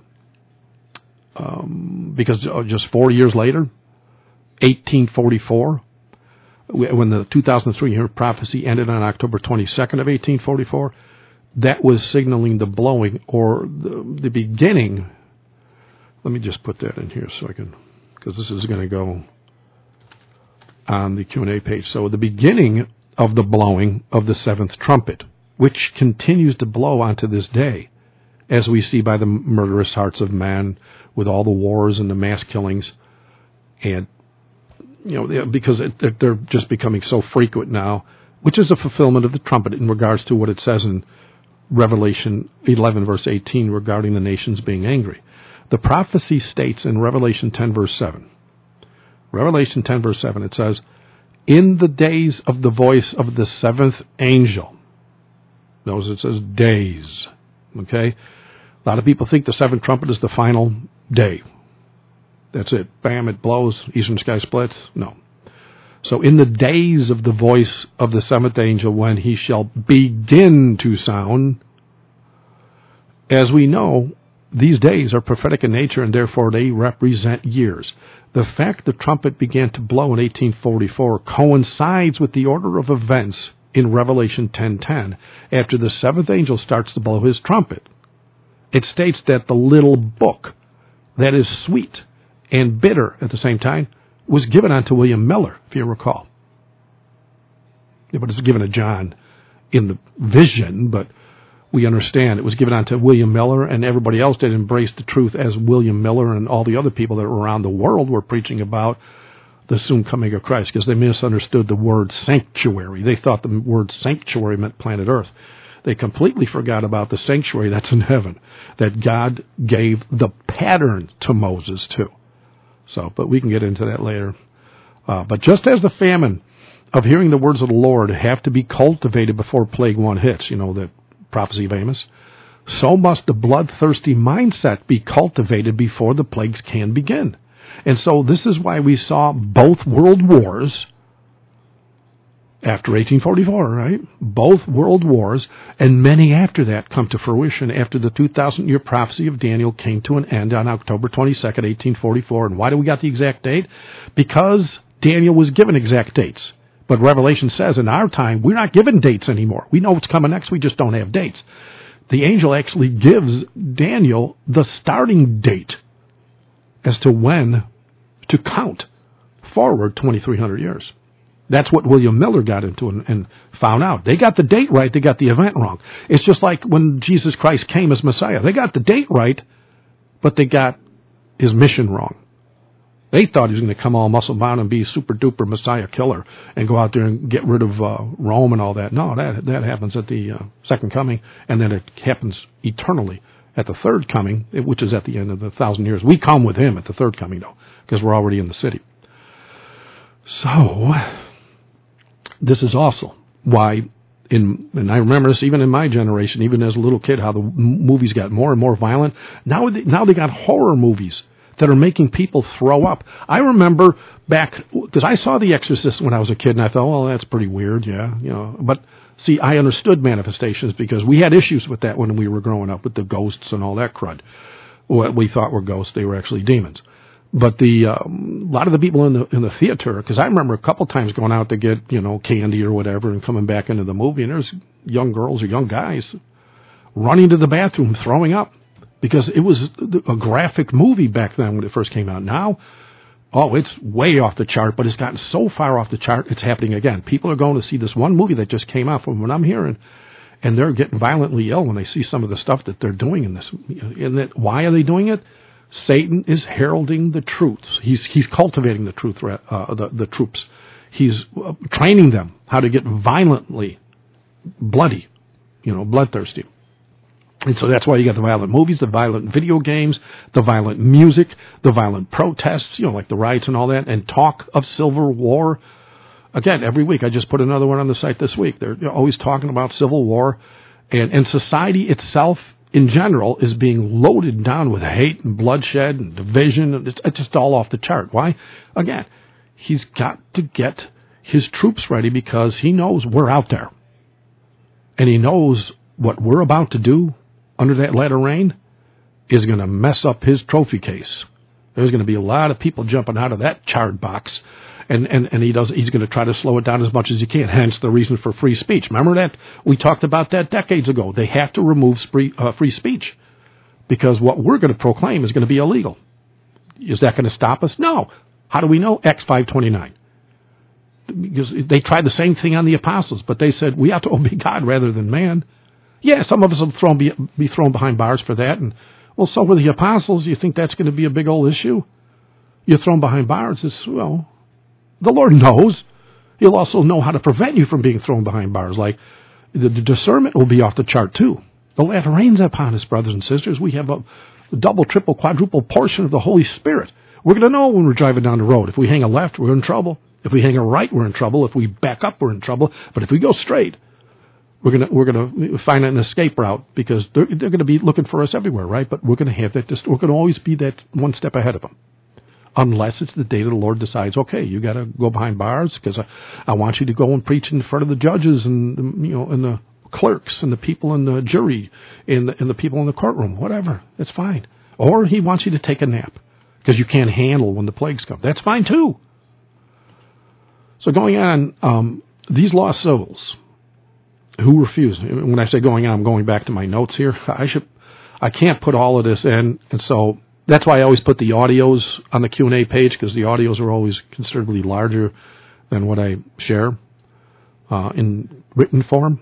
um, because just four years later, eighteen forty-four, when the two thousand three year prophecy ended on October twenty-second of eighteen forty-four, that was signaling the blowing or the, the beginning. Let me just put that in here so I can, because this is going to go on the Q and A page. So the beginning of the blowing of the seventh trumpet, which continues to blow onto this day, as we see by the murderous hearts of man, with all the wars and the mass killings, and you know, because it, they're just becoming so frequent now which is a fulfillment of the trumpet in regards to what it says in Revelation eleven, verse eighteen, regarding the nations being angry. The prophecy states in Revelation ten, verse seven, Revelation ten, verse seven, it says, in the days of the voice of the seventh angel. Notice it says days. Okay? A lot of people think the seventh trumpet is the final day. That's it. Bam, it blows. Eastern sky splits. No. So in the days of the voice of the seventh angel, when he shall begin to sound, as we know, these days are prophetic in nature, and therefore they represent years. The fact the trumpet began to blow in eighteen forty-four coincides with the order of events in Revelation ten ten, after the seventh angel starts to blow his trumpet. It states that the little book that is sweet and bitter at the same time was given unto William Miller, if you recall. Yeah, but it's given to John in the vision, but we understand it was given unto William Miller, and everybody else did embrace the truth as William Miller and all the other people that were around the world were preaching about the soon coming of Christ, because they misunderstood the word sanctuary. They thought the word sanctuary meant planet Earth. They completely forgot about the sanctuary that's in heaven, that God gave the pattern to Moses too. So, but we can get into that later. Uh, but just as the famine of hearing the words of the Lord have to be cultivated before plague one hits, you know, the prophecy of Amos, so must the bloodthirsty mindset be cultivated before the plagues can begin. And so this is why we saw both world wars after eighteen forty-four, right? Both world wars, and many after that, come to fruition after the two thousand year prophecy of Daniel came to an end on October twenty-second, eighteen forty-four. And why do we got the exact date? Because Daniel was given exact dates. But Revelation says in our time, we're not given dates anymore. We know what's coming next, we just don't have dates. The angel actually gives Daniel the starting date as to when to count forward twenty-three hundred years. That's what William Miller got into and, and found out. They got the date right, they got the event wrong. It's just like when Jesus Christ came as Messiah. They got the date right, but they got his mission wrong. They thought he was going to come all muscle-bound and be super-duper Messiah killer and go out there and get rid of uh, Rome and all that. No, that that happens at the uh, second coming, and then it happens eternally at the third coming, which is at the end of the thousand years. We come with him at the third coming, though, because we're already in the city. So, this is also why, in, and I remember this even in my generation, even as a little kid, how the movies got more and more violent. Now, now they got horror movies that are making people throw up. I remember back, because I saw The Exorcist when I was a kid, and I thought, well, that's pretty weird, yeah, you know. But see, I understood manifestations because we had issues with that when we were growing up, with the ghosts and all that crud. What we thought were ghosts, they were actually demons. But the um, a lot of the people in the in the theater, because I remember a couple times going out to get, you know, candy or whatever, and coming back into the movie, and there's young girls or young guys running to the bathroom, throwing up. Because it was a graphic movie back then when it first came out. Now, oh, it's way off the chart, but it's gotten so far off the chart, it's happening again. People are going to see this one movie that just came out from what I'm hearing, and they're getting violently ill when they see some of the stuff that they're doing in this. And that, why are they doing it? Satan is heralding the truths. He's he's cultivating the truth, uh, the, the troops. He's uh, training them how to get violently bloody, you know, bloodthirsty. And so that's why you got the violent movies, the violent video games, the violent music, the violent protests, you know, like the riots and all that, and talk of civil war. Again, every week, I just put another one on the site this week. They're always talking about civil war, and, and society itself, in general, is being loaded down with hate and bloodshed and division. It's, it's just all off the chart. Why? Again, he's got to get his troops ready because he knows we're out there. And he knows what we're about to do under that latter rain is going to mess up his trophy case. There's going to be a lot of people jumping out of that charred box, and, and, and he does, he's going to try to slow it down as much as he can, hence the reason for free speech. Remember that? We talked about that decades ago. They have to remove free, uh, free speech because what we're going to proclaim is going to be illegal. Is that going to stop us? No. How do we know? Acts five twenty-nine. Because they tried the same thing on the apostles, but they said we have to obey God rather than man. Yeah, some of us will thrown be, be thrown behind bars for that. And, well, so were the apostles. You think that's going to be a big old issue? You're thrown behind bars. It's, well, the Lord knows. He'll also know how to prevent you from being thrown behind bars. Like, the, the discernment will be off the chart, too. The laugh rains upon us, brothers and sisters. We have a, a double, triple, quadruple portion of the Holy Spirit. We're going to know when we're driving down the road. If we hang a left, we're in trouble. If we hang a right, we're in trouble. If we back up, we're in trouble. But if we go straight, we're going to we're going to find an escape route, because they're they're going to be looking for us everywhere, right? But we're going to have that. We're going to always be that one step ahead of them, unless it's the day that the Lord decides, okay, you got to go behind bars because I, I want you to go and preach in front of the judges and the, you know and the clerks and the people in the jury and the, and the people in the courtroom, whatever. That's fine. Or He wants you to take a nap because you can't handle when the plagues come. That's fine too. So going on, um, these lost souls who refuse. When I say going on, I'm going back to my notes here. I should, I can't put all of this in, and so that's why I always put the audios on the Q and A page, because the audios are always considerably larger than what I share uh, in written form.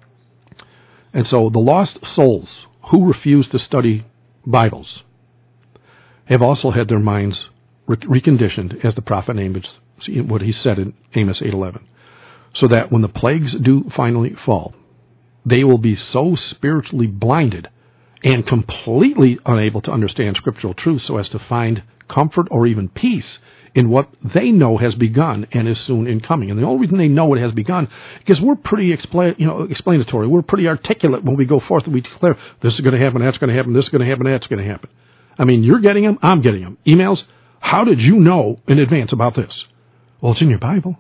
And so the lost souls who refuse to study Bibles have also had their minds re- reconditioned, as the prophet Amos, what he said in Amos eight eleven, so that when the plagues do finally fall, they will be so spiritually blinded and completely unable to understand scriptural truth so as to find comfort or even peace in what they know has begun and is soon in coming. And the only reason they know it has begun, because we're pretty expla- you know, explanatory. We're pretty articulate when we go forth and we declare, this is going to happen, that's going to happen, this is going to happen, that's going to happen. I mean, you're getting them, I'm getting them. Emails, how did you know in advance about this? Well, it's in your Bible.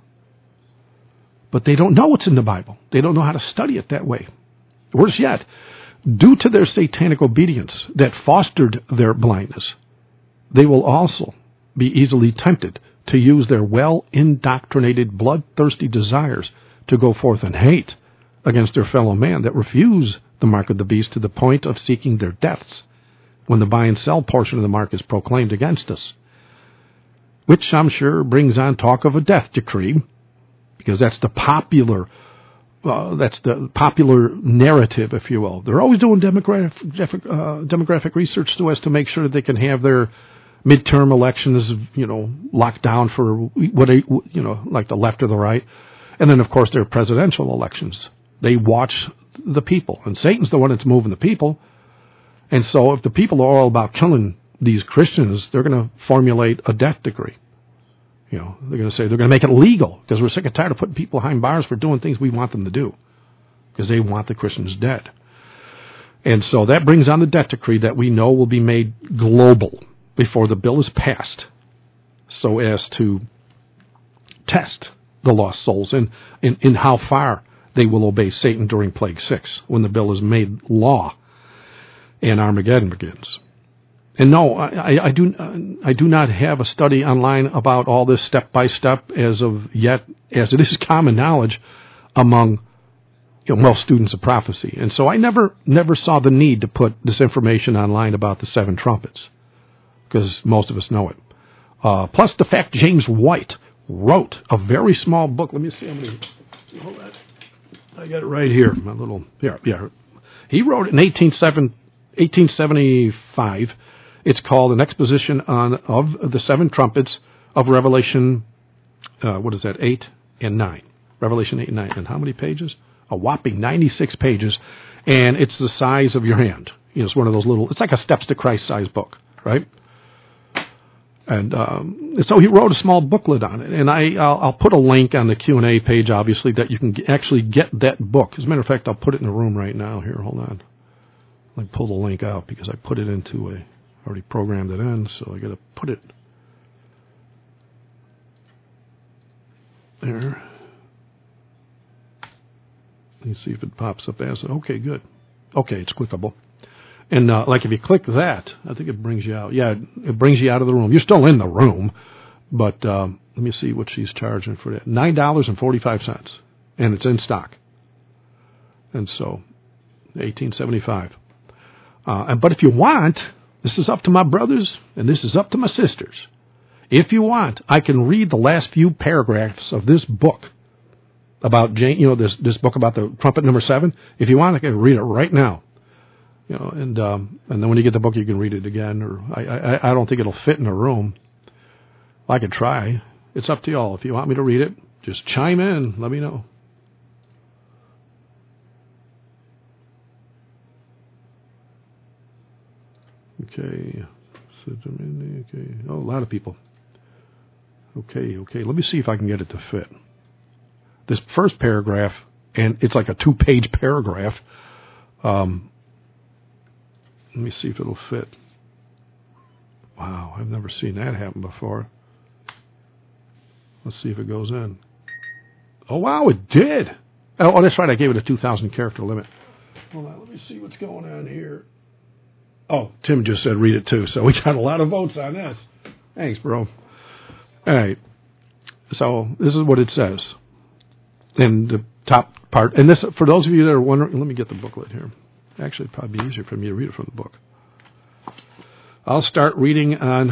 But they don't know what's in the Bible. They don't know how to study it that way. Worse yet, due to their satanic obedience that fostered their blindness, they will also be easily tempted to use their well-indoctrinated, bloodthirsty desires to go forth and hate against their fellow man that refuse the mark of the beast to the point of seeking their deaths when the buy and sell portion of the mark is proclaimed against us, which I'm sure brings on talk of a death decree, because that's the popular uh, that's the popular narrative, if you will. They're always doing demographic uh, demographic research so as to make sure that they can have their midterm elections, you know, locked down for what they, you know, like the left or the right, and then of course their presidential elections. They watch the people, and Satan's the one that's moving the people. And so, if the people are all about killing these Christians, they're going to formulate a death decree. You know, they're going to say they're going to make it legal because we're sick and tired of putting people behind bars for doing things we want them to do, because they want the Christians dead. And so that brings on the death decree that we know will be made global before the bill is passed, so as to test the lost souls in, in, in how far they will obey Satan during Plague Six, when the bill is made law and Armageddon begins. And no, I, I do I do not have a study online about all this step by step as of yet, as it is common knowledge among, you know, most students of prophecy. And so I never never saw the need to put this information online about the seven trumpets, because most of us know it. Uh, plus the fact James White wrote a very small book. Let me see how many. Hold on. I got it right here. My little here. Yeah, he wrote it in eighteen seventy-five. It's called An Exposition on of the Seven Trumpets of Revelation. Uh, what is that? Eight and nine. Revelation eight and nine. And how many pages? A whopping ninety-six pages, and it's the size of your hand. You know, it's one of those little. It's like a Steps to Christ size book, right? And um, so he wrote a small booklet on it, and I, I'll, I'll put a link on the Q and A page, obviously, that you can get, actually get that book. As a matter of fact, I'll put it in the room right now. Here, hold on. Let me pull the link out because I put it into a, already programmed it in, so I got to put it there. Let me see if it pops up as, okay, good. Okay, it's clickable. And uh, like if you click that, I think it brings you out. Yeah, it brings you out of the room. You're still in the room, but um, let me see what she's charging for that. nine dollars and forty-five cents, and it's in stock. And so, eighteen seventy-five. Uh, but if you want, this is up to my brothers, and this is up to my sisters. If you want, I can read the last few paragraphs of this book about Jane. You know, this this book about the trumpet number seven. If you want, I can read it right now. You know, and um, and then when you get the book, you can read it again. Or I, I I don't think it'll fit in a room. I could try. It's up to y'all. If you want me to read it, Just chime in. Let me know. Okay. Okay. Oh, a lot of people. Okay, okay. Let me see if I can get it to fit. This first paragraph, and it's like a two-page paragraph. Um, let me see if it'll fit. Wow, I've never seen that happen before. Let's see if it goes in. Oh, wow, it did. Oh, oh that's right. I gave it a two thousand character limit. Hold on, let me see what's going on here. Oh, Tim just said read it too, so we got a lot of votes on this. Thanks, bro. All right. So this is what it says in the top part. And this, for those of you that are wondering, let me get the booklet here. Actually, it'd probably be easier for me to read it from the book. I'll start reading on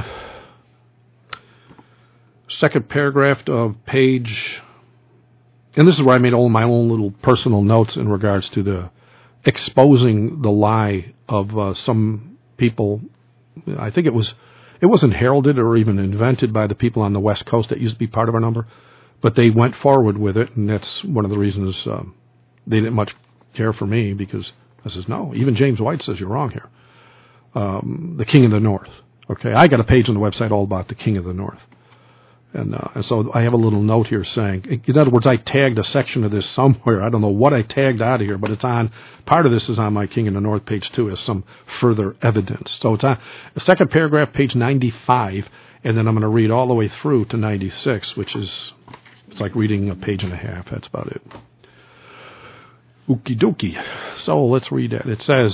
second paragraph of page, and this is where I made all my own little personal notes in regards to the exposing the lie of uh, some people. I think it was, it wasn't heralded or even invented by the people on the West Coast that used to be part of our number, but they went forward with it, and that's one of the reasons um, they didn't much care for me, because I says, no, even James White says you're wrong here. Um, the King of the North. Okay, I got a page on the website all about the King of the North. And, uh, and so I have a little note here saying, in other words, I tagged a section of this somewhere. I don't know what I tagged out of here, but it's on, part of this is on my King of the North page two as some further evidence. So it's on the second paragraph, page ninety-five, and then I'm going to read all the way through to ninety-six, which is, it's like reading a page and a half. That's about it. Okie dokie. So let's read that. It says,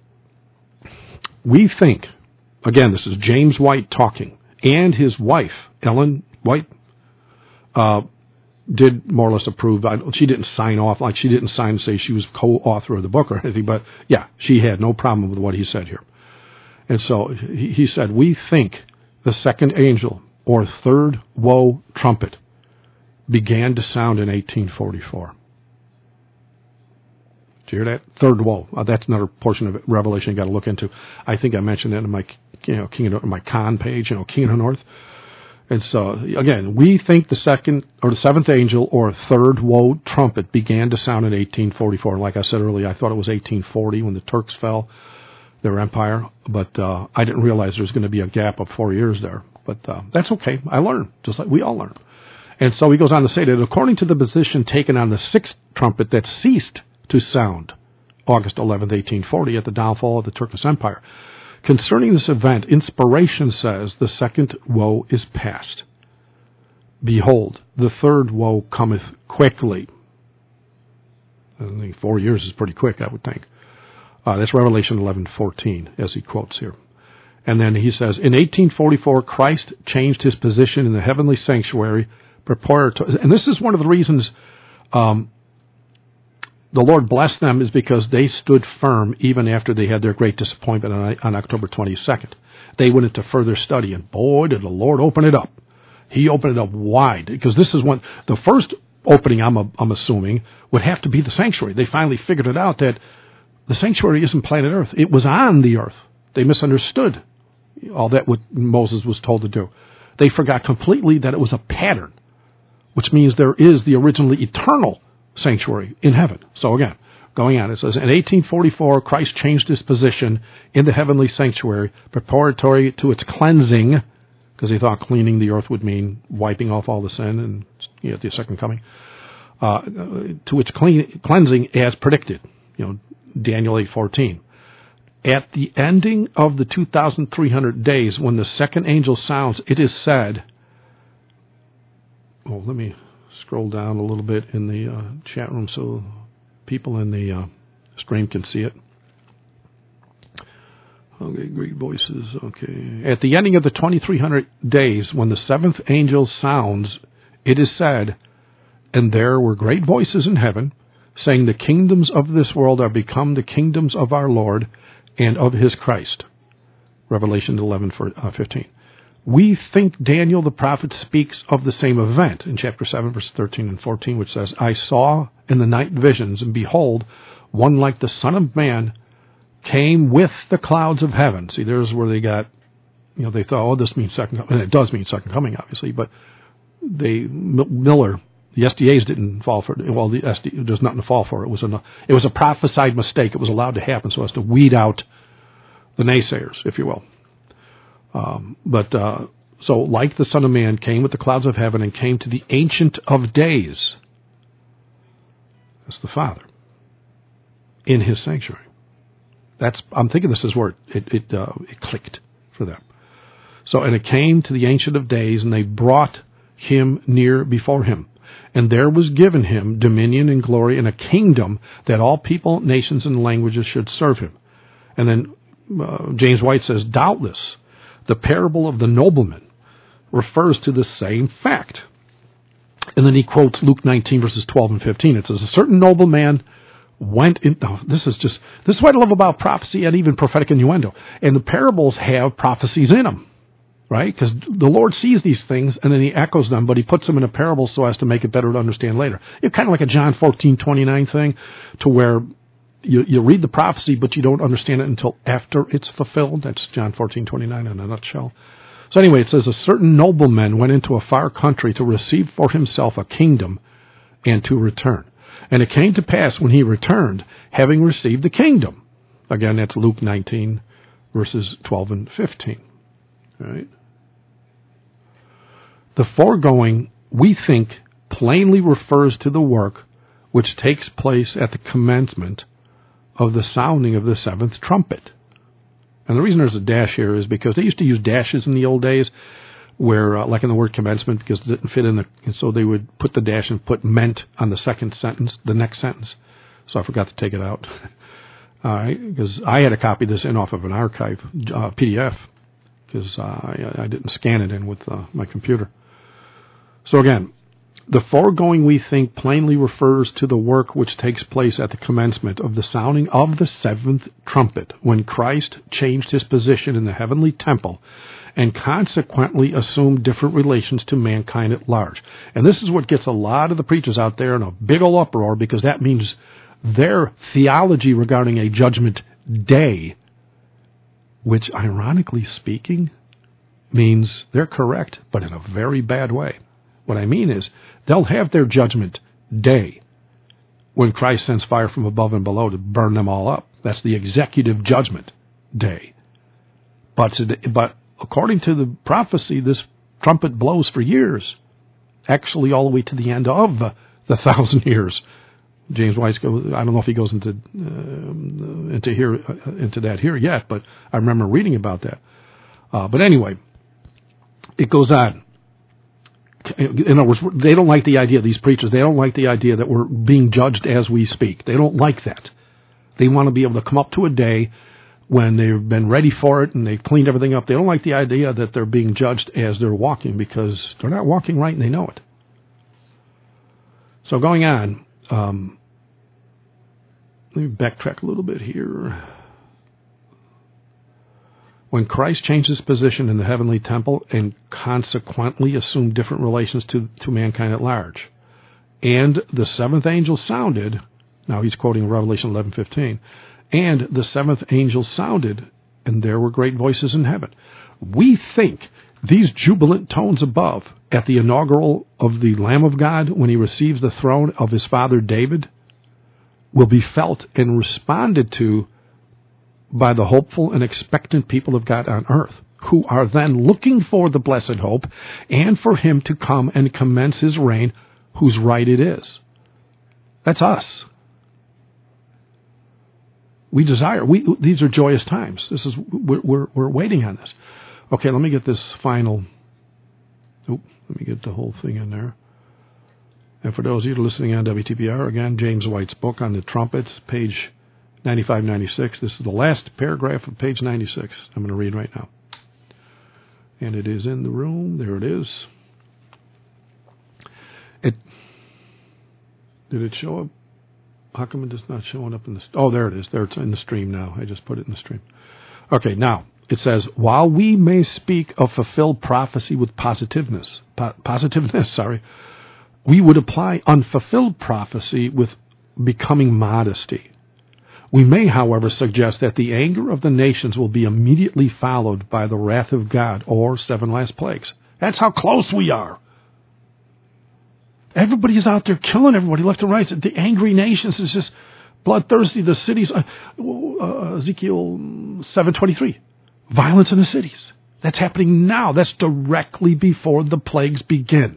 we think, again, this is James White talking, and his wife, Ellen White, uh, did more or less approve. I, she didn't sign off, like she didn't sign and say she was co-author of the book or anything, but yeah, she had no problem with what he said here. And so he, he said, we think the second angel, or third woe trumpet, began to sound in eighteen forty-four. Did you hear that? Third woe. Uh, that's another portion of it, Revelation you got to look into. I think I mentioned that in my, you know, King of, my con page, you know, King of the North. And so, again, we think the second or the seventh angel or third woe trumpet began to sound in eighteen forty-four. Like I said earlier, I thought it was eighteen forty when the Turks fell, their empire. But uh, I didn't realize there was going to be a gap of four years there. But uh, that's okay. I learned, just like we all learn. And so he goes on to say that according to the position taken on the sixth trumpet that ceased to sound August eleventh, eighteen forty, at the downfall of the Turkish Empire, concerning this event, inspiration says the second woe is past. Behold, the third woe cometh quickly. I think four years is pretty quick, I would think. Uh, that's Revelation eleven fourteen, as he quotes here. And then he says, in eighteen forty-four, Christ changed his position in the heavenly sanctuary. Preparatory, and this is one of the reasons um, the Lord blessed them, is because they stood firm even after they had their great disappointment on, on October twenty-second. They went into further study, and boy, did the Lord open it up. He opened it up wide, because this is when the first opening, I'm, a, I'm assuming, would have to be the sanctuary. They finally figured it out that the sanctuary isn't planet Earth. It was on the earth. They misunderstood all that what Moses was told to do. They forgot completely that it was a pattern, which means there is the originally eternal sanctuary in heaven. So again, going on, it says, in eighteen forty-four, Christ changed his position in the heavenly sanctuary, preparatory to its cleansing, because he thought cleaning the earth would mean wiping off all the sin and, you know, the second coming, uh, to its clean, cleansing as predicted, you know, Daniel eight fourteen. At the ending of the two thousand three hundred days, when the second angel sounds, it is said, oh, let me scroll down a little bit in the uh, chat room so people in the uh, stream can see it. Okay, great voices. Okay. At the ending of the twenty-three hundred days, when the seventh angel sounds, it is said, and there were great voices in heaven, saying, the kingdoms of this world are become the kingdoms of our Lord and of his Christ. Revelation eleven fifteen. We think Daniel the prophet speaks of the same event in chapter seven, verse thirteen and fourteen, which says, I saw in the night visions, and behold, one like the Son of Man came with the clouds of heaven. See, there's where they got, you know, they thought, oh, this means second coming. And it does mean second coming, obviously, but they, Miller The S D As didn't fall for it. Well, the S D A, there's nothing to fall for. It was a, it was a prophesied mistake. It was allowed to happen so as to weed out the naysayers, if you will. Um, but uh, so, like the Son of Man came with the clouds of heaven and came to the Ancient of Days. That's the Father in His sanctuary. That's I'm thinking this is where it it, it, uh, it clicked for them. So, and it came to the Ancient of Days, and they brought Him near before Him. And there was given Him dominion and glory and a kingdom that all people, nations, and languages should serve Him. And then uh, James White says, doubtless, the parable of the nobleman refers to the same fact. And then he quotes Luke nineteen, verses twelve and fifteen. It says, a certain nobleman went in... Oh, this is just... This is what I love about prophecy and even prophetic innuendo. And the parables have prophecies in them. Right? Because the Lord sees these things and then He echoes them, but He puts them in a parable so as to make it better to understand later. It's kind of like a John fourteen twenty-nine thing, to where you, you read the prophecy, but you don't understand it until after it's fulfilled. That's John fourteen twenty-nine in a nutshell. So anyway, it says, a certain nobleman went into a far country to receive for himself a kingdom and to return. And it came to pass when he returned, having received the kingdom. Again, that's Luke nineteen, verses twelve and fifteen. All right. The foregoing, we think, plainly refers to the work which takes place at the commencement of the sounding of the seventh trumpet. And the reason there's a dash here is because they used to use dashes in the old days, where, uh, like in the word commencement, because it didn't fit in the, and so they would put the dash and put meant on the second sentence, the next sentence. So I forgot to take it out. All right, because I had to copy this in off of an archive uh, P D F, because uh, I, I didn't scan it in with uh, my computer. So again, the foregoing, we think, plainly refers to the work which takes place at the commencement of the sounding of the seventh trumpet, when Christ changed His position in the heavenly temple and consequently assumed different relations to mankind at large. And this is what gets a lot of the preachers out there in a big old uproar, because that means their theology regarding a judgment day, which, ironically speaking, means they're correct, but in a very bad way. What I mean is, they'll have their judgment day when Christ sends fire from above and below to burn them all up. That's the executive judgment day. But, but according to the prophecy, this trumpet blows for years, actually all the way to the end of the, the thousand years. James White goes, I don't know if he goes into uh, into here uh, into that here yet, but I remember reading about that. Uh, but anyway, it goes on. In other words, they don't like the idea, these preachers, they don't like the idea that we're being judged as we speak. They don't like that. They want to be able to come up to a day when they've been ready for it and they've cleaned everything up. They don't like the idea that they're being judged as they're walking, because they're not walking right and they know it. So going on, um, let me backtrack a little bit here. When Christ changed His position in the heavenly temple and consequently assumed different relations to, to mankind at large, and the seventh angel sounded, now he's quoting Revelation eleven fifteen, and the seventh angel sounded, and there were great voices in heaven. We think these jubilant tones above, at the inaugural of the Lamb of God, when He receives the throne of His father David, will be felt and responded to by the hopeful and expectant people of God on earth, who are then looking for the blessed hope and for Him to come and commence His reign, whose right it is. That's us. We desire. We these are joyous times. This is we're we're, we're waiting on this. Okay, let me get this final. Oh, let me get the whole thing in there. And for those of you listening on W T P R, again, James White's book on the trumpets, page ninety-five ninety-six. This is the last paragraph of page ninety-six I'm going to read right now. And it is in the room. There it is. It Did it show up? How come it's not showing up in the... Oh, there it is. There it's in the stream now. I just put it in the stream. Okay, now, it says, while we may speak of fulfilled prophecy with positiveness, po- positiveness, sorry, we would apply unfulfilled prophecy with becoming modesty. We may, however, suggest that the anger of the nations will be immediately followed by the wrath of God, or seven last plagues. That's how close we are. Everybody is out there killing everybody left and right. The angry nations is just bloodthirsty. The cities, uh, uh, Ezekiel seven twenty-three, violence in the cities. That's happening now. That's directly before the plagues begin.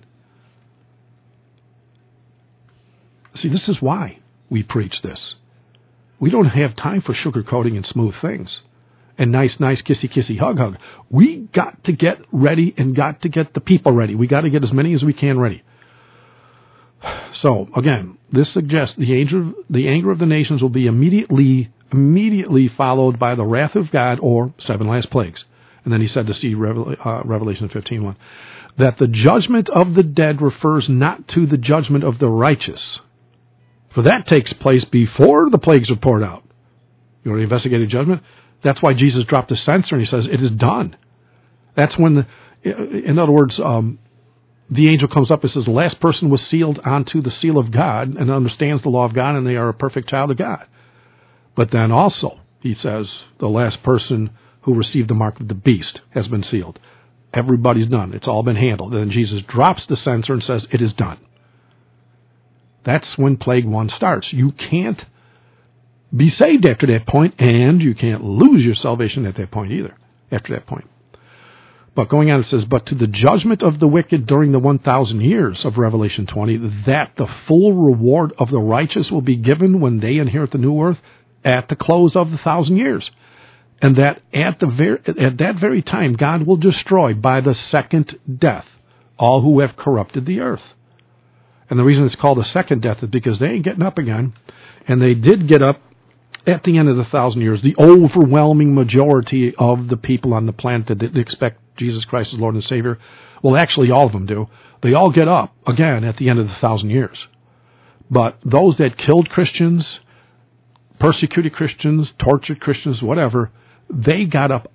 See, this is why we preach this. We don't have time for sugarcoating and smooth things and nice, nice, kissy, kissy, hug, hug. We got to get ready and got to get the people ready. We got to get as many as we can ready. So, again, this suggests the anger, the anger of the nations will be immediately, immediately followed by the wrath of God or seven last plagues. And then he said to see uh, Revelation fifteen one, that the judgment of the dead refers not to the judgment of the righteous. For that takes place before the plagues are poured out. You know, the investigative judgment. That's why Jesus dropped the censer and he says, it is done. That's when, the, in other words, um, the angel comes up and says, the last person was sealed onto the seal of God and understands the law of God and they are a perfect child of God. But then also, he says, the last person who received the mark of the beast has been sealed. Everybody's done. It's all been handled. And then Jesus drops the censer and says, it is done. That's when plague one starts. You can't be saved after that point, and you can't lose your salvation at that point either, after that point. But going on, it says, but to the judgment of the wicked during the one thousand years of Revelation twenty, that the full reward of the righteous will be given when they inherit the new earth at the close of the thousand years. And that at the ver- at that very time, God will destroy by the second death all who have corrupted the earth. And the reason it's called a second death is because they ain't getting up again. And they did get up at the end of the thousand years. The overwhelming majority of the people on the planet that didn't expect Jesus Christ as Lord and Savior, well, actually all of them do. They all get up again at the end of the thousand years. But those that killed Christians, persecuted Christians, tortured Christians, whatever, they got up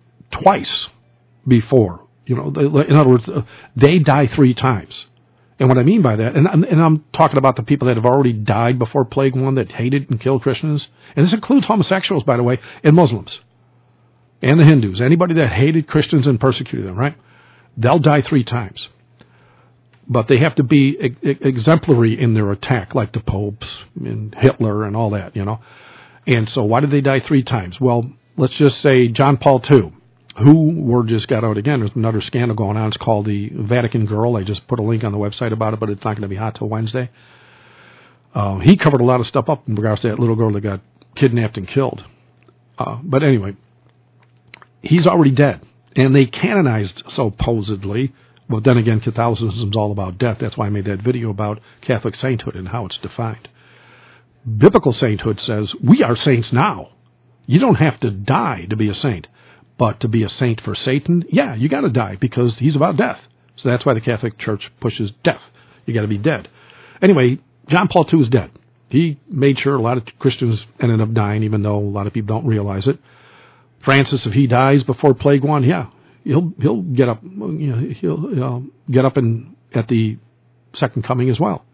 twice before. You know, they, in other words, they die three times. And what I mean by that, and, and I'm talking about the people that have already died before Plague One that hated and killed Christians, and this includes homosexuals, by the way, and Muslims, and the Hindus, anybody that hated Christians and persecuted them, right? They'll die three times. But they have to be ex- exemplary in their attack, like the popes and Hitler and all that, you know. And so why did they die three times? Well, let's just say John Paul the Second. Who word just got out again. There's another scandal going on. It's called the Vatican Girl. I just put a link on the website about it, but it's not going to be hot till Wednesday. Uh, he covered a lot of stuff up in regards to that little girl that got kidnapped and killed. Uh, but anyway, he's already dead. And they canonized, supposedly, well, then again, Catholicism's all about death. That's why I made that video about Catholic sainthood and how it's defined. Biblical sainthood says, we are saints now. You don't have to die to be a saint. But to be a saint for Satan, yeah, you got to die because he's about death. So that's why the Catholic Church pushes death. You got to be dead. Anyway, John Paul the Second is dead. He made sure a lot of Christians ended up dying, even though a lot of people don't realize it. Francis, if he dies before Plague One, yeah, he'll he'll get up. You know, he'll you know, get up in, at the second coming as well.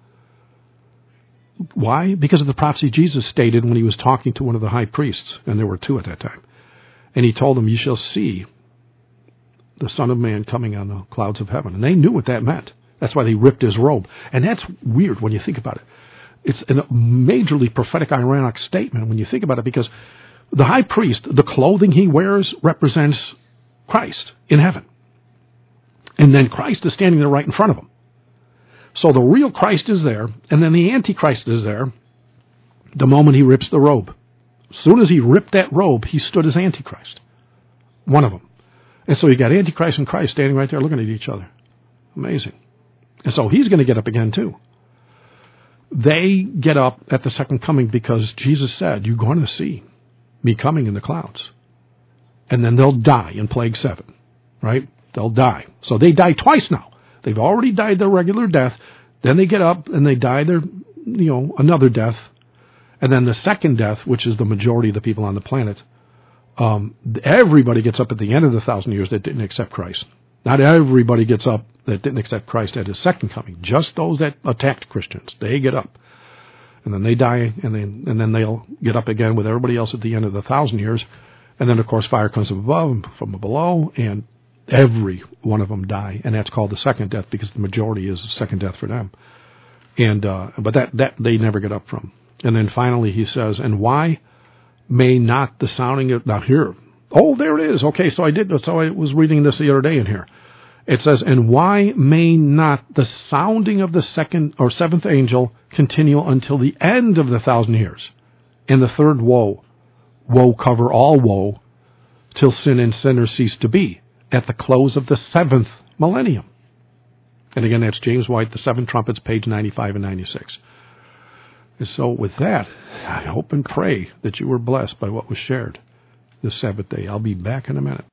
Why? Because of the prophecy Jesus stated when he was talking to one of the high priests, and there were two at that time. And he told them, you shall see the Son of Man coming on the clouds of heaven. And they knew what that meant. That's why they ripped his robe. And that's weird when you think about it. It's a majorly prophetic, ironic statement when you think about it, because the high priest, the clothing he wears represents Christ in heaven. And then Christ is standing there right in front of him. So the real Christ is there, and then the Antichrist is there the moment he rips the robe. As soon as he ripped that robe, he stood as Antichrist. One of them. And so you got Antichrist and Christ standing right there looking at each other. Amazing. And so he's going to get up again too. They get up at the second coming because Jesus said, you're going to see me coming in the clouds. And then they'll die in Plague Seven. Right? They'll die. So they die twice now. They've already died their regular death. Then they get up and they die their, you know, another death. And then the second death, which is the majority of the people on the planet, um, everybody gets up at the end of the thousand years that didn't accept Christ. Not everybody gets up that didn't accept Christ at his second coming. Just those that attacked Christians, they get up. And then they die, and then and then they'll get up again with everybody else at the end of the thousand years. And then, of course, fire comes from above and from below, and every one of them die. And that's called the second death because the majority is the second death for them. And uh, but that that they never get up from. And then finally he says, and why may not the sounding of, now here, oh, there it is. Okay, so I did, so I was reading this the other day in here. It says, and why may not the sounding of the second or seventh angel continue until the end of the thousand years? And the third woe, woe cover all woe, till sin and sinners cease to be, at the close of the seventh millennium. And again, that's James White, The Seven Trumpets, page ninety-five and ninety-six. And so with that, I hope and pray that you were blessed by what was shared this Sabbath day. I'll be back in a minute.